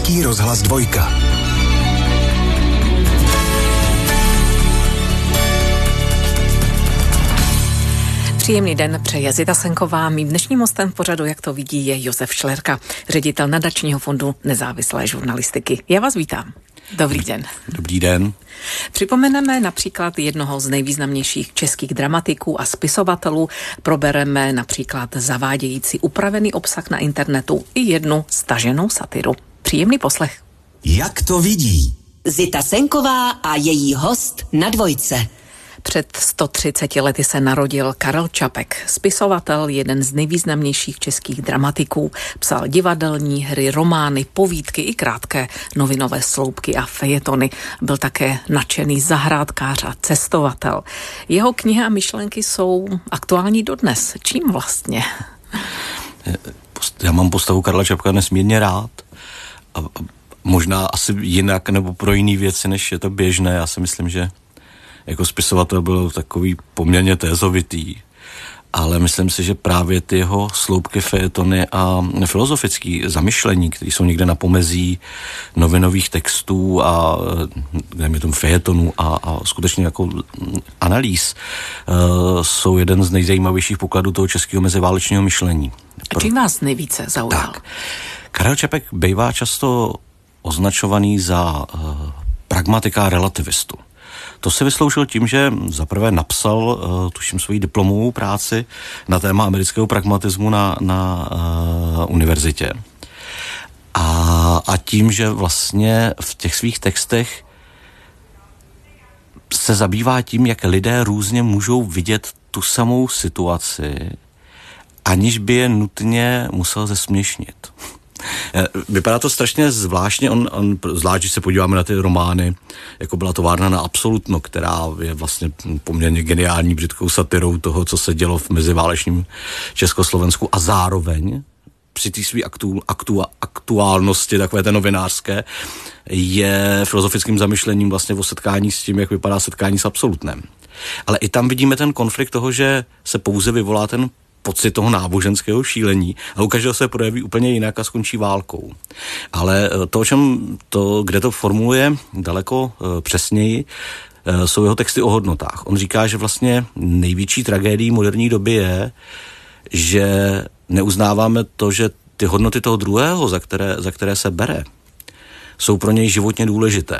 Český rozhlas 2. Příjemný den přeje Zita Senková. Mým dnešním hostem v pořadu, jak to vidí, je Josef Šlerka, ředitel Nadačního fondu nezávislé žurnalistiky. Já vás vítám. Dobrý den. Dobrý den. Připomeneme například jednoho z nejvýznamnějších českých dramatiků a spisovatelů. Probereme například zavádějící upravený obsah na internetu i jednu staženou satiru. Příjemný poslech. Jak to vidí? Zita Senková a její host na Dvojce. Před 130 lety se narodil Karel Čapek, spisovatel, jeden z nejvýznamnějších českých dramatiků. Psal divadelní hry, romány, povídky i krátké novinové sloupky a fejetony. Byl také nadšený zahrádkář a cestovatel. Jeho knihy a myšlenky jsou aktuální dodnes. Čím vlastně? Já mám postavu Karla Čapka nesmírně rád. A možná asi jinak nebo pro jiný věci, než je to běžné. Já si myslím, že jako spisovatel byl takový poměrně tézovitý, ale myslím si, že právě ty jeho sloupky, fejetony a filozofické zamyšlení, které jsou někde na pomezí novinových textů a nevím, tomu fejetonů a skutečně jako analýz, jsou jeden z nejzajímavějších pokladů toho českého meziválečného myšlení. A čím vás nejvíce zaujal? Tak. Karel Čapek bývá často označovaný za pragmatika a relativistu. To si vysloužil tím, že zaprvé napsal, tuším, svoji diplomovou práci na téma amerického pragmatismu na univerzitě. A tím, že vlastně v těch svých textech se zabývá tím, jak lidé různě můžou vidět tu samou situaci, aniž by je nutně musel zesměšnit. Vypadá to strašně zvláštně, zvlášť, když se podíváme na ty romány, jako byla továrna na absolutno, která je vlastně poměrně geniální britskou satirou toho, co se dělo v meziválečním Československu a zároveň při té své aktuálnosti, takové té novinářské, je filozofickým zamyšlením vlastně o setkání s tím, jak vypadá setkání s absolutnem. Ale i tam vidíme ten konflikt toho, že se pouze vyvolá ten pocit toho náboženského šílení a u každého se projeví úplně jinak a skončí válkou. Ale kde to formuluje daleko přesněji, jsou jeho texty o hodnotách. On říká, že vlastně největší tragédií moderní doby je, že neuznáváme to, že ty hodnoty toho druhého, za které se bere, jsou pro něj životně důležité.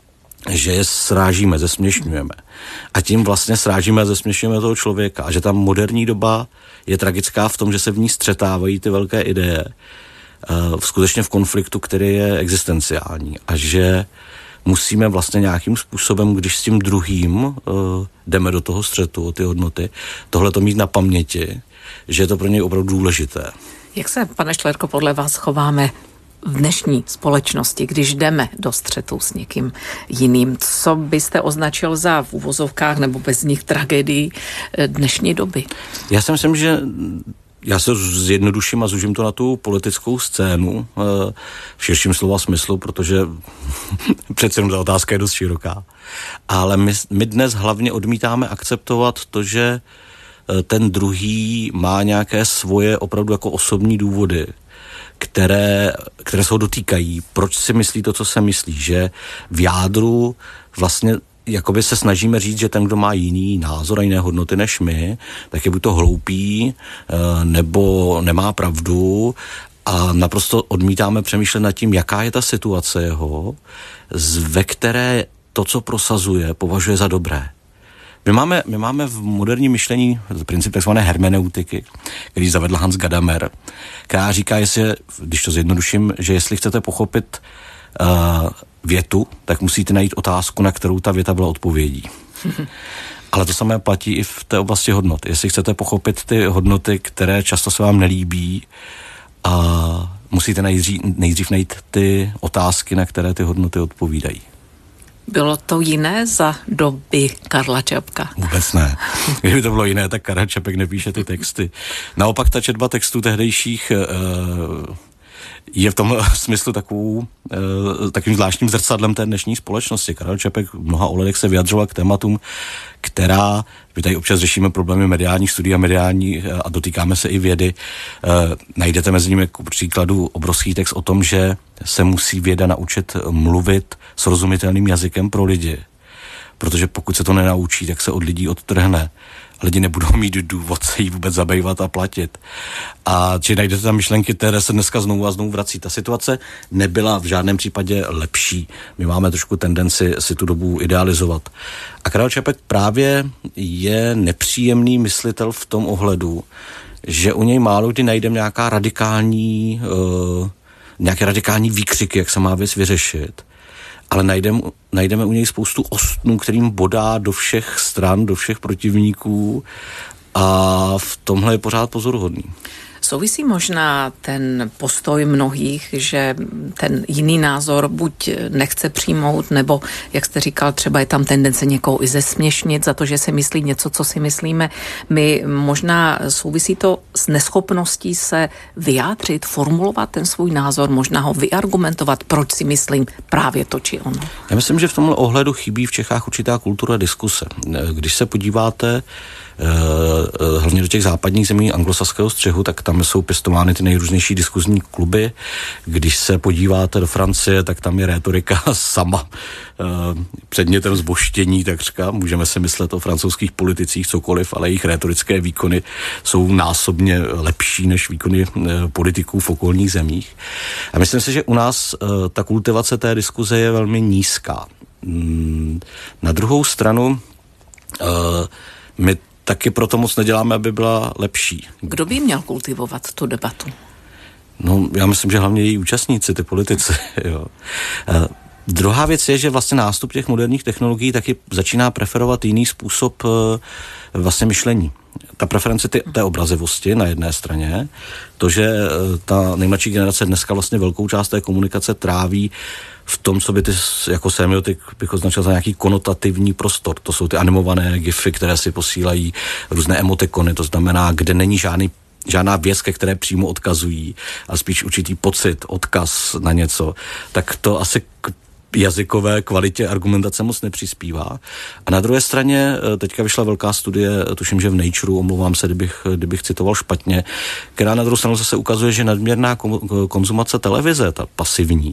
Že je srážíme, zesměšňujeme. A tím vlastně srážíme a zesměšňujeme toho člověka. A že ta moderní doba je tragická v tom, že se v ní střetávají ty velké ideje skutečně v konfliktu, který je existenciální. A že musíme vlastně nějakým způsobem, když s tím druhým jdeme do toho střetu o ty hodnoty, tohle to mít na paměti, že je to pro něj opravdu důležité. Jak se, pane Šlerko, podle vás chováme v dnešní společnosti, když jdeme do střetu s někým jiným? Co byste označil za v uvozovkách nebo bez nich tragédii dnešní doby? Já si myslím, že já se zjednoduším a zužím to na tu politickou scénu v širším slova smyslu, protože přece jenom ta otázka je dost široká. Ale my dnes hlavně odmítáme akceptovat to, že ten druhý má nějaké svoje opravdu jako osobní důvody, které se ho dotýkají, proč si myslí to, co se myslí, že v jádru vlastně jakoby se snažíme říct, že ten, kdo má jiný názor a jiné hodnoty než my, tak je buď to hloupý, nebo nemá pravdu a naprosto odmítáme přemýšlet nad tím, jaká je ta situace jeho, ve které to, co prosazuje, považuje za dobré. My máme v moderním myšlení princip takzvané hermeneutiky, který zavedl Hans Gadamer, která říká, když to zjednoduším, že jestli chcete pochopit větu, tak musíte najít otázku, na kterou ta věta byla odpovědí. Ale to samé platí i v té oblasti hodnot. Jestli chcete pochopit ty hodnoty, které často se vám nelíbí, musíte nejdřív najít ty otázky, na které ty hodnoty odpovídají. Bylo to jiné za doby Karla Čapka? Vůbec ne. Kdyby to bylo jiné, tak Karel Čapek nepíše ty texty. Naopak ta četba textů tehdejších je v tom smyslu takovým zvláštním zrcadlem té dnešní společnosti. Karel Čapek v mnoha ohledech se vyjadřoval k tématům, která, my tady občas řešíme problémy mediálních studií a dotýkáme se i vědy. Najdete mezi nimi k příkladu obrovský text o tom, že se musí věda naučit mluvit srozumitelným jazykem pro lidi. Protože pokud se to nenaučí, tak se od lidí odtrhne. Lidi nebudou mít důvod se jí vůbec zabývat a platit. A či najdete tam myšlenky, které se dneska znovu a znovu vrací. Ta situace nebyla v žádném případě lepší. My máme trošku tendenci si tu dobu idealizovat. A Karel Čapek právě je nepříjemný myslitel v tom ohledu, že u něj málo kdy najdeme nějaké radikální výkřiky, jak se má věc vyřešit. Ale najdeme u něj spoustu ostnů, kterým bodá do všech stran, do všech protivníků a v tomhle je pořád pozoruhodný. Souvisí možná ten postoj mnohých, že ten jiný názor buď nechce přijmout, nebo, jak jste říkal, třeba je tam tendence někoho i zesměšnit za to, že si myslí něco, co si myslíme. My možná souvisí to s neschopností se vyjádřit, formulovat ten svůj názor, možná ho vyargumentovat, proč si myslím právě to či ono. Já myslím, že v tomhle ohledu chybí v Čechách určitá kultura diskuse. Když se podíváte hlavně do těch západních zemí anglosaského střehu, tak tam jsou pěstovány ty nejrůznější diskuzní kluby. Když se podíváte do Francie, tak tam je rétorika sama předmětem zboštění, takřka. Můžeme si myslet o francouzských politicích cokoliv, ale jejich rétorické výkony jsou násobně lepší než výkony politiků v okolních zemích. A myslím si, že u nás ta kultivace té diskuze je velmi nízká. Na druhou stranu my taky proto moc neděláme, aby byla lepší. Kdo by měl kultivovat tu debatu? No, já myslím, že hlavně její účastníci, ty politici. Jo. Druhá věc je, že vlastně nástup těch moderních technologií taky začíná preferovat jiný způsob vlastně myšlení. Ta preference té obrazivosti na jedné straně, to, že ta nejmladší generace dneska vlastně velkou část té komunikace tráví v tom, co by ty jako semiotik bych označil za nějaký konotativní prostor. To jsou ty animované gify, které si posílají různé emotikony, to znamená, kde není žádná věc, ke které přímo odkazují, a spíš určitý pocit, odkaz na něco, tak to asi jazykové kvalitě argumentace moc nepřispívá. A na druhé straně teďka vyšla velká studie, tuším, že v Natureu, omlouvám se, kdybych citoval špatně, která na druhou stranu zase ukazuje, že nadměrná konzumace televize, ta pasivní,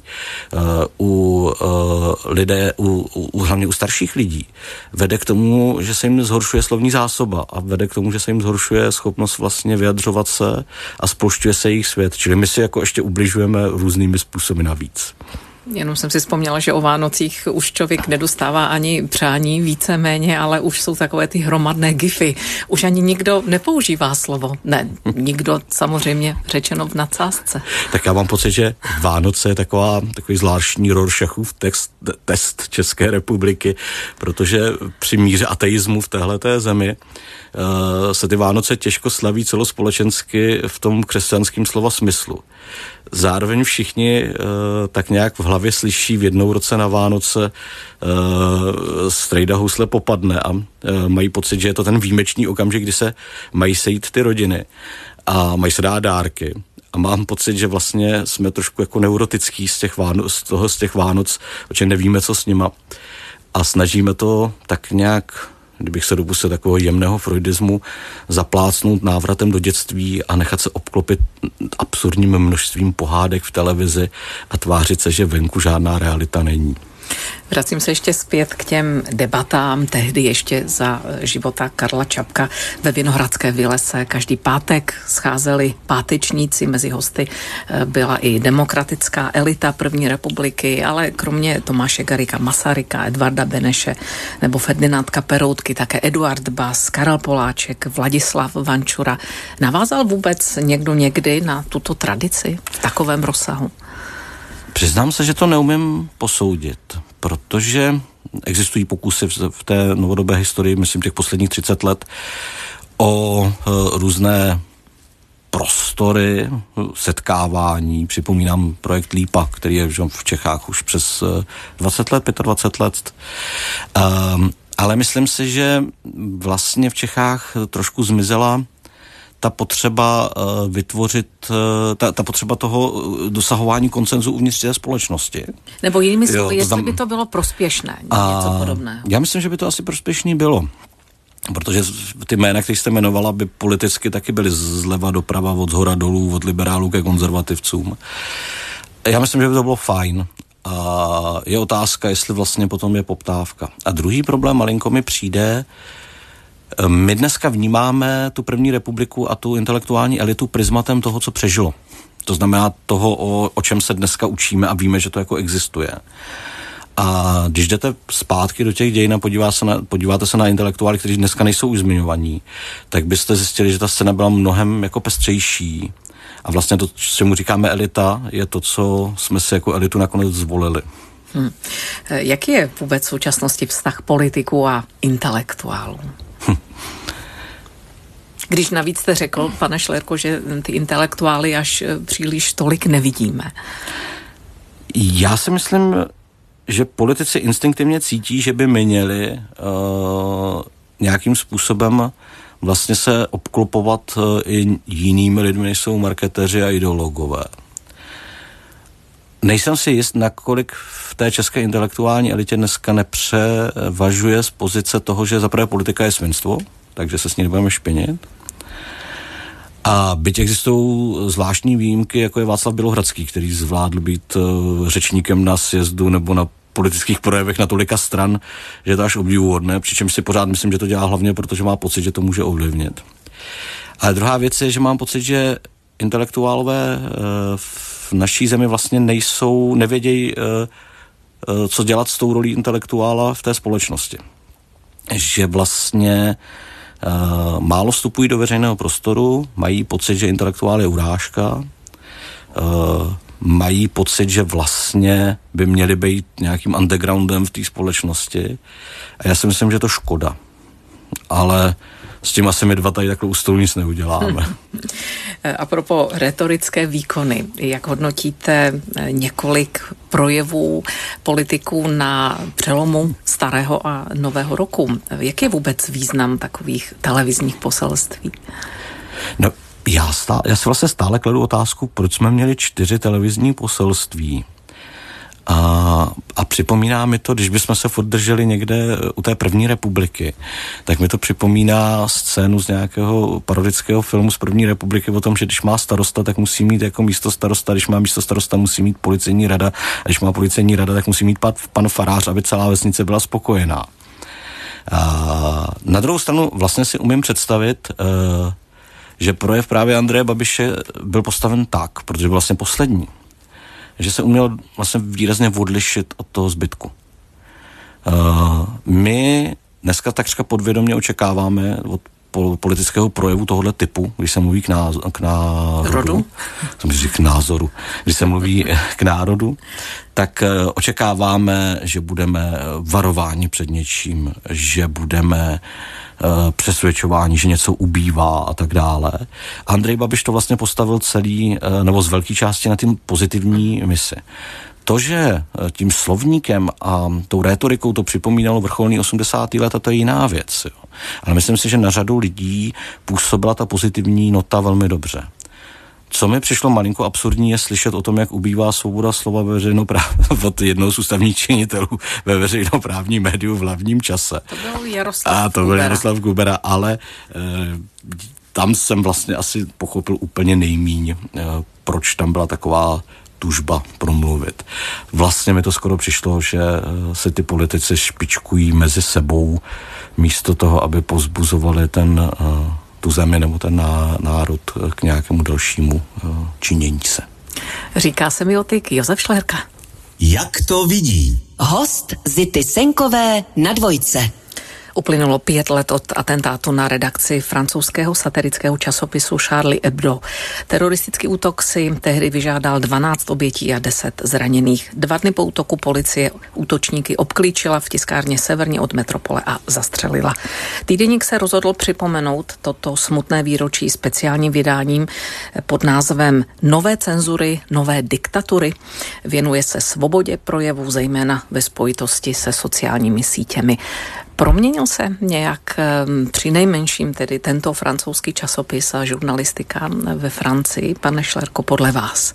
hlavně u starších lidí, vede k tomu, že se jim zhoršuje slovní zásoba a vede k tomu, že se jim zhoršuje schopnost vlastně vyjadřovat se a splošťuje se jejich svět. Čili my si jako ještě ubližujeme různými způsoby navíc. Jenom jsem si vzpomněla, že o Vánocích už člověk nedostává ani přání víceméně, ale už jsou takové ty hromadné gify. Už ani nikdo nepoužívá slovo. Ne, nikdo samozřejmě řečeno v nadsázce. Tak já mám pocit, že Vánoce je takový zvláštní Rorschachův test České republiky, protože při míře ateismu v téhleté zemi se ty Vánoce těžko slaví celospolečensky v tom křesťanském slova smyslu. Zároveň všichni tak nějak v hlavě slyší v jednou roce na Vánoce strejda housle popadne a mají pocit, že je to ten výjimečný okamžik, kdy se mají sejít ty rodiny a mají se dát dárky. A mám pocit, že vlastně jsme trošku jako neurotický z těch Vánoc, protože nevíme, co s nima. A snažíme to tak nějak, kdybych se dopustil takového jemného freudismu, zaplácnout návratem do dětství a nechat se obklopit absurdním množstvím pohádek v televizi a tvářit se, že venku žádná realita není. Vracím se ještě zpět k těm debatám tehdy ještě za života Karla Čapka ve Vinohradské vile se každý pátek scházeli pátečníci, mezi hosty byla i demokratická elita první republiky, ale kromě Tomáše Garrigua Masaryka, Edvarda Beneše nebo Ferdinanda Peroutky také Eduard Bass, Karel Poláček, Vladislav Vančura. Navázal vůbec někdo někdy na tuto tradici v takovém rozsahu? Přiznám se, že to neumím posoudit, protože existují pokusy v té novodobé historii, myslím těch posledních 30 let, o různé prostory, setkávání. Připomínám projekt Lípa, který je v Čechách už přes 20 let, 25 let. Ale myslím si, že vlastně v Čechách trošku zmizela ta potřeba vytvořit, ta potřeba toho dosahování konsenzu uvnitř té společnosti. Nebo jinými slovy, jestli by to bylo prospěšné, něco podobného. Já myslím, že by to asi prospěšný bylo. Protože ty jména, které jste jmenovala, by politicky taky byly zleva doprava, od zhora dolů, od liberálů ke konzervativcům. Já myslím, že by to bylo fajn. A je otázka, jestli vlastně potom je poptávka. A druhý problém malinko mi přijde, my dneska vnímáme tu první republiku a tu intelektuální elitu prismatem toho, co přežilo. To znamená toho, o čem se dneska učíme a víme, že to jako existuje. A když jdete zpátky do těch dějin a podíváte se na intelektuály, kteří dneska nejsou už zmiňovaní, tak byste zjistili, že ta scéna byla mnohem jako pestřejší. A vlastně to, čemu říkáme elita, je to, co jsme si jako elitu nakonec zvolili. Jaký je vůbec v současnosti vztah politiků a intelektuálů? Když navíc jste řekl, pane Šlerko, že ty intelektuály až příliš tolik nevidíme. Já si myslím, že politici instinktivně cítí, že by měli nějakým způsobem vlastně se obklopovat i jinými lidmi, než jsou marketéři a ideologové. Nejsem si jist, nakolik v té české intelektuální elitě dneska nepřevažuje z pozice toho, že zaprvé politika je svinstvo, takže se s ní nebudeme špinit. A byť existují zvláštní výjimky, jako je Václav Bělohradský, který zvládl být řečníkem na sjezdu nebo na politických projevech na tolika stran, že je to až obdivuhodné, přičemž si pořád myslím, že to dělá hlavně, protože má pocit, že to může ovlivnit. Ale druhá věc je, že mám pocit, že intelektuálové v naší zemi vlastně nevědějí, co dělat s tou rolí intelektuála v té společnosti. Že vlastně málo vstupují do veřejného prostoru, mají pocit, že intelektuál je urážka, mají pocit, že vlastně by měli být nějakým undergroundem v té společnosti. A já si myslím, že je to škoda. Ale s tím asi my dva tady takhle u stolu nic neuděláme. A propos retorické výkony, jak hodnotíte několik projevů politiků na přelomu starého a nového roku? Jak je vůbec význam takových televizních poselství? No, já si vlastně stále kladu otázku, proč jsme měli 4 televizní poselství. A připomíná mi to, když bychom se furt drželi někde u té první republiky, tak mi to připomíná scénu z nějakého parodického filmu z první republiky o tom, že když má starosta, tak musí mít jako místo starosta, když má místo starosta, musí mít policejní rada, a když má policejní rada, tak musí mít pan farář, aby celá vesnice byla spokojená. Na druhou stranu vlastně si umím představit, že projev právě Andreje Babiše byl postaven tak, protože byl vlastně poslední, že se uměl vlastně výrazně odlišit od toho zbytku. My dneska takřka podvědomě očekáváme od politického projevu tohoto typu, když se mluví k národu, k názoru, když se mluví k národu, tak očekáváme, že budeme varováni před něčím, že budeme přesvědčování, že něco ubývá a tak dále. Andrej Babiš to vlastně postavil celý, nebo z velké části na tím pozitivní misi. To, že tím slovníkem a tou rétorikou to připomínalo vrcholný 80. let, a to je jiná věc. Jo. Ale myslím si, že na řadu lidí působila ta pozitivní nota velmi dobře. Co mi přišlo malinko absurdní, je slyšet o tom, jak ubývá svoboda slova ve od jednoho z ústavních činitelů ve veřejnoprávním médiu v hlavním čase. To byl Jaroslav Kubera, ale tam jsem vlastně asi pochopil úplně nejmíň, proč tam byla taková tužba promluvit. Vlastně mi to skoro přišlo, že se ty politici špičkují mezi sebou místo toho, aby povzbuzovali tu zemi nebo ten národ k nějakému dalšímu činění se. Říká semiotik Josef Šlerka. Jak to vidí? Host Zity Senkové na Dvojce. Uplynulo 5 let od atentátu na redakci francouzského satirického časopisu Charlie Hebdo. Teroristický útok si tehdy vyžádal 12 obětí a 10 zraněných. 2 dny po útoku policie útočníky obklíčila v tiskárně severně od metropole a zastřelila. Týdeník se rozhodl připomenout toto smutné výročí speciálním vydáním pod názvem Nové cenzury, nové diktatury. Věnuje se svobodě projevu, zejména ve spojitosti se sociálními sítěmi. Proměnil se nějak při nejmenším tedy tento francouzský časopis a žurnalistika ve Francii, pane Šlerko, podle vás?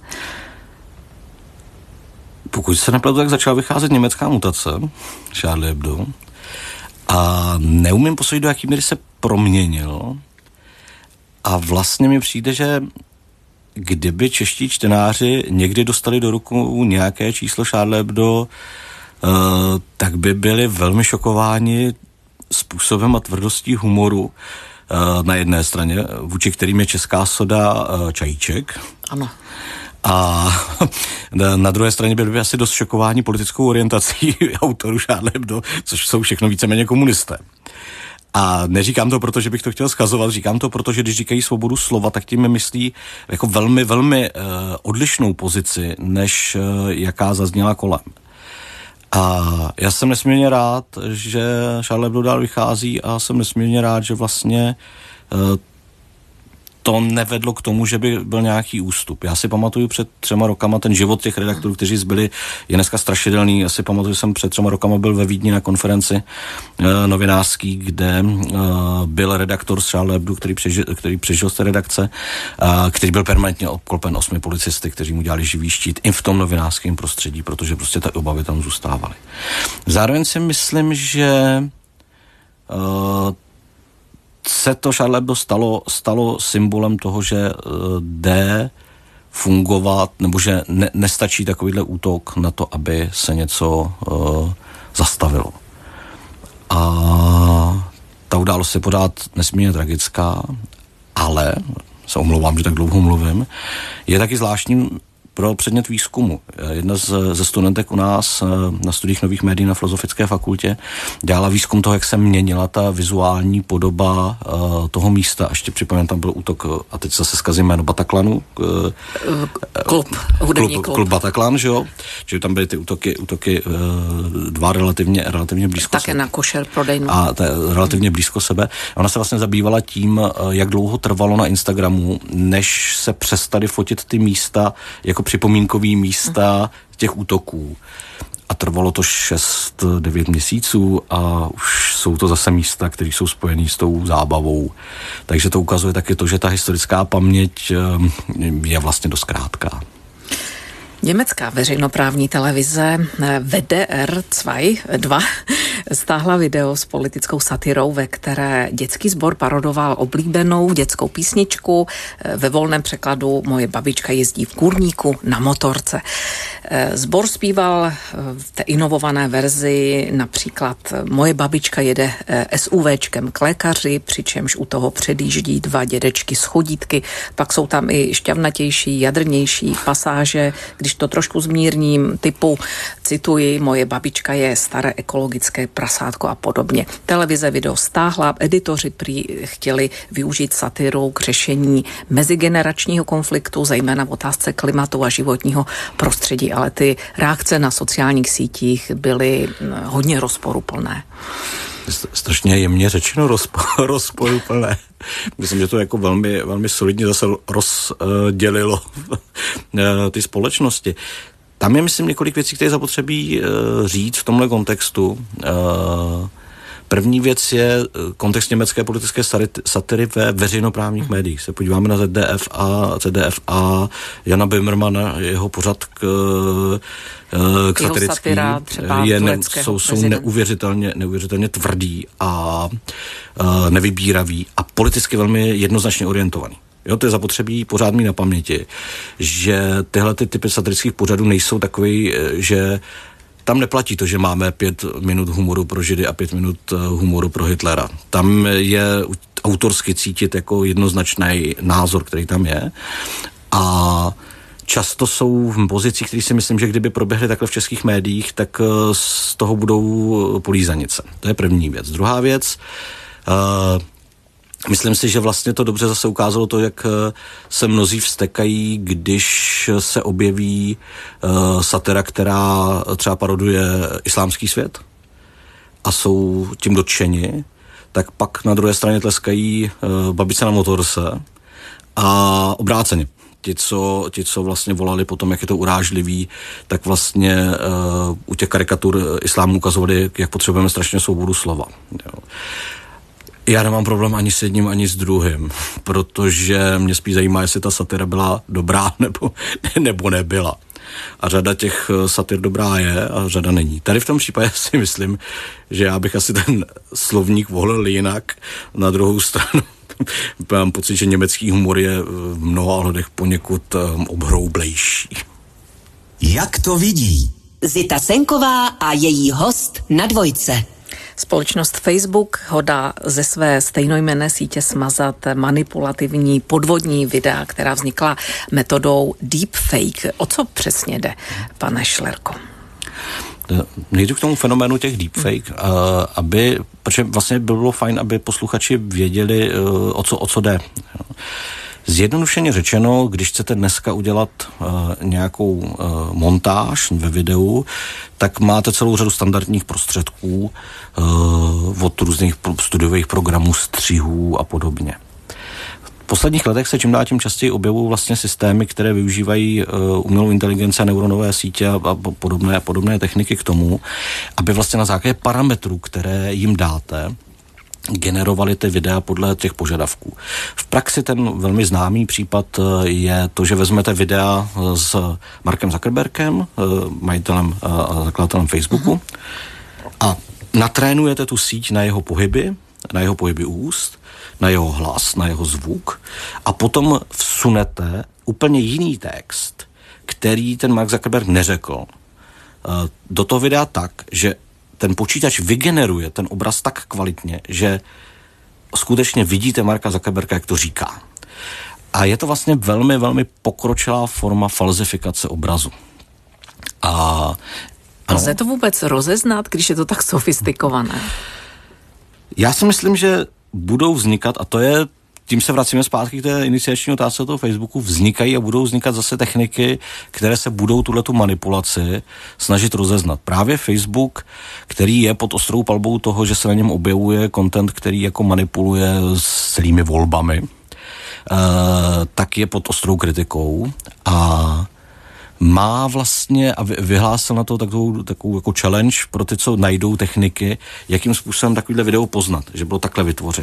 Pokud se nepletu, tak začala vycházet německá mutace, Charlie Hebdo, a neumím posoudit, do jaký míry se proměnil. A vlastně mi přijde, že kdyby čeští čtenáři někdy dostali do rukou nějaké číslo Charlie Hebdo, tak by byli velmi šokováni způsobem a tvrdostí humoru na jedné straně, vůči kterým je česká soda čajíček. Ano. A na druhé straně byli asi dost šokováni politickou orientací autorů Charlie Hebdo, což jsou všechno víceméně komunisté. A neříkám to proto, že bych to chtěl zkazovat, říkám to proto, že když říkají svobodu slova, tak tím myslí jako velmi, velmi odlišnou pozici, než jaká zazněla kolem. A já jsem nesmírně rád, že Charlie Hebdo dál vychází a jsem nesmírně rád, že vlastně to nevedlo k tomu, že by byl nějaký ústup. Já si pamatuju před 3 rokama ten život těch redaktorů, kteří zbyli, je dneska strašidelný. Já si pamatuju, že jsem před 3 rokama byl ve Vídni na konferenci novinářský, kde byl redaktor z Charlie Hebdo, který přežil z té redakce, který byl permanentně obklopen 8 policisty, kteří mu dělali živý štít i v tom novinářském prostředí, protože prostě ty obavy tam zůstávaly. Zároveň si myslím, že se to Charlie Hebdo stalo symbolem toho, že jde fungovat, nebo že nestačí takovýhle útok na to, aby se něco zastavilo. A ta událost je pořád nesmírně tragická, ale, se omlouvám, že tak dlouho mluvím, je taky zvláštní pro předmět výzkumu. Jedna ze studentek u nás na studiích nových médií na Filozofické fakultě dělala výzkum toho, jak se měnila ta vizuální podoba toho místa. A ještě připomínám, tam byl útok, a teď zase zkazím jméno, Bataclanu. Klub Bataclan, že jo? Čili tam byly ty útoky dva relativně blízko také na košer prodejnu. A relativně blízko sebe. Ona se vlastně zabývala tím, jak dlouho trvalo na Instagramu, než se přestali fotit ty místa jako připomínkový místa těch útoků. A trvalo to 6-9 měsíců a už jsou to zase místa, které jsou spojené s tou zábavou. Takže to ukazuje taky to, že ta historická paměť je vlastně dost krátká. Německá veřejnoprávní televize WDR 2 stáhla video s politickou satirou, ve které dětský sbor parodoval oblíbenou dětskou písničku, ve volném překladu Moje babička jezdí v kurníku na motorce. Sbor zpíval v té inovované verzi například Moje babička jede SUVčkem k lékaři, přičemž u toho předjíždí 2 dědečky z chodítky, pak jsou tam i šťavnatější, jadrnější pasáže, když to trošku zmírním, typu, cituji, moje babička je staré ekologické prasátko a podobně. Televize video stáhla, editoři prý chtěli využít satiru k řešení mezigeneračního konfliktu, zejména v otázce klimatu a životního prostředí, ale ty reakce na sociálních sítích byly hodně rozporuplné. Strašně jemně řečeno rozporuplné. Myslím, že to jako velmi, velmi solidně zase rozdělilo ty společnosti. Tam je, myslím, několik věcí, které je zapotřebí říct v tomhle kontextu. První věc je kontext německé politické satiry ve veřejnoprávních médiích. Se podíváme na ZDF a Jana Böhmermanna, jeho pořad k satirickým, jsou neuvěřitelně tvrdý a nevybíravý a politicky velmi jednoznačně orientovaný. Jo, to je zapotřebí pořád mít na paměti, že tyhle typy satirických pořadů nejsou takový, že tam neplatí to, že máme 5 minut humoru pro Židy a 5 minut humoru pro Hitlera. Tam je autorsky cítit jako jednoznačný názor, který tam je. A často jsou v pozicích, které si myslím, že kdyby proběhly takhle v českých médiích, tak z toho budou polízanice. To je první věc. Druhá věc, myslím si, že vlastně to dobře zase ukázalo to, jak se mnozí vztekají, když se objeví satira, která třeba paroduje islámský svět a jsou tím dotčeni, tak pak na druhé straně tleskají babice na motorce a obráceně. ti, co vlastně volali potom, jak je to urážlivý, tak vlastně u těch karikatur islámu ukazovali, jak potřebujeme strašně svobodu slova. Jo. Já nemám problém ani s jedním, ani s druhým, protože mě spíš zajímá, jestli ta satira byla dobrá nebo nebyla. A řada těch satir dobrá je a řada není. Tady v tom případě si myslím, že já bych asi ten slovník volil jinak. Na druhou stranu mám pocit, že německý humor je v mnoha ohledech poněkud obhroublejší. Jak to vidí? Zita Senková a její host na Dvojce. Společnost Facebook hodlá ze své stejnojmenné sítě smazat manipulativní podvodní videa, která vznikla metodou deepfake. O co přesně jde, pane Šlerko? Nejdu k tomu fenoménu těch deepfake, protože vlastně bylo fajn, aby posluchači věděli, o co jde. Zjednodušeně řečeno, když chcete dneska udělat nějakou montáž ve videu, tak máte celou řadu standardních prostředků od různých studiových programů, střihů a podobně. V posledních letech se čím dál tím častěji objevují vlastně systémy, které využívají umělou inteligenci a neuronové sítě a podobné techniky k tomu, aby vlastně na základě parametrů, které jim dáte, generovali ty videa podle těch požadavků. V praxi ten velmi známý případ je to, že vezmete videa s Markem Zuckerbergem, majitelem a zakladatelem Facebooku, a natrénujete tu síť na jeho pohyby úst, na jeho hlas, na jeho zvuk, a potom vsunete úplně jiný text, který ten Mark Zuckerberg neřekl, do toho videa tak, že ten počítač vygeneruje ten obraz tak kvalitně, že skutečně vidíte Marka Zuckerberga, jak to říká. A je to vlastně velmi, velmi pokročilá forma falzifikace obrazu. A lze to vůbec rozeznat, když je to tak sofistikované? Já si myslím, že budou vznikat, a to je, tím se vracíme zpátky k té iniciační otázce toho Facebooku, vznikají a budou vznikat zase techniky, které se budou tuhletu manipulaci snažit rozeznat. Právě Facebook, který je pod ostrou palbou toho, že se na něm objevuje content, který jako manipuluje s celými volbami, tak je pod ostrou kritikou a má vlastně, a vyhlásil na to takovou jako challenge pro ty, co najdou techniky, jakým způsobem takovýhle video poznat, že bylo takhle vytvořené.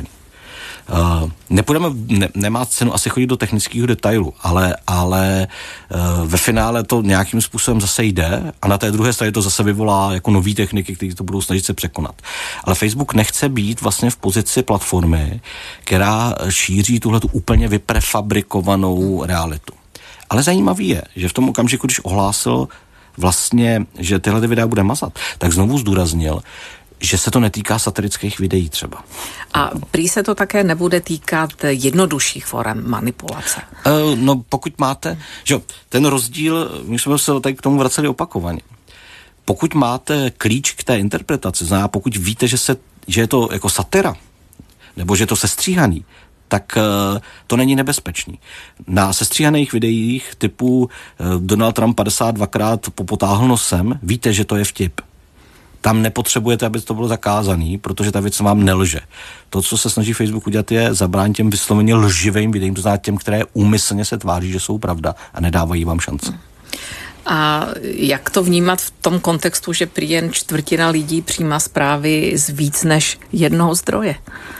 Nemá cenu asi chodit do technického detailu, ale ve finále to nějakým způsobem zase jde a na té druhé straně to zase vyvolá jako nový techniky, které to budou snažit se překonat. Ale Facebook nechce být vlastně v pozici platformy, která šíří tuhletu úplně vyprefabrikovanou realitu. Ale zajímavý je, že v tom okamžiku, když ohlásil vlastně, že tyhle videa bude mazat, tak znovu zdůraznil, že se to netýká satirických videí třeba. A prý se to také nebude týkat jednodušších forem manipulace. No pokud máte, že ten rozdíl, my jsme se tady k tomu vraceli opakovaně. Pokud máte klíč k té interpretaci, znamená pokud víte, že je to jako satira, nebo že je to sestříhaný, tak to není nebezpečný. Na sestříhaných videích typu Donald Trump 52krát popotáhl nosem, víte, že to je vtip. Tam nepotřebujete, aby to bylo zakázaný, protože ta věc vám nelže. To, co se snaží Facebook udělat, je zabránit těm vysloveně lživým videím, to znamená těm, které úmyslně se tváří, že jsou pravda a nedávají vám šance. A jak to vnímat v tom kontextu, že prý jen 1/4 lidí přijímá zprávy z víc než jednoho zdroje?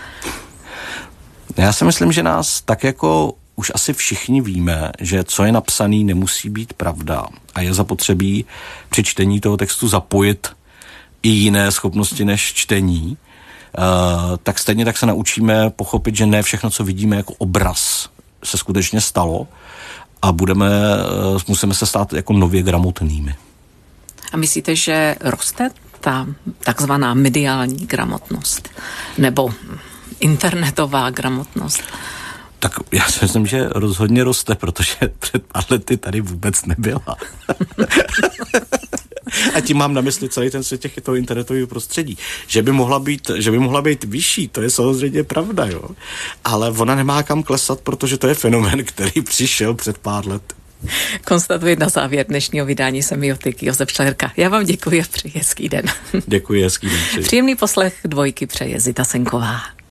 Já si myslím, že nás tak jako už asi všichni víme, že co je napsaný, nemusí být pravda a je zapotřebí při čtení toho textu zapojit i jiné schopnosti než čtení, tak stejně tak se naučíme pochopit, že ne všechno, co vidíme jako obraz, se skutečně stalo a musíme se stát jako nově gramotnými. A myslíte, že roste ta takzvaná mediální gramotnost? Nebo internetová gramotnost? Tak já si myslím, že rozhodně roste, protože před pár lety tady vůbec nebyla. A tím mám na mysli celý ten svět toho internetového prostředí. Že by mohla být vyšší, to je samozřejmě pravda, jo. Ale ona nemá kam klesat, protože to je fenomén, který přišel před pár let. Konstatuji na závěr dnešního vydání Semiotiky Josef Šlerka. Já vám děkuji a přeji hezký den. Děkuji, hezký den. Příjemný poslech Dvojky přeje Zita Senková.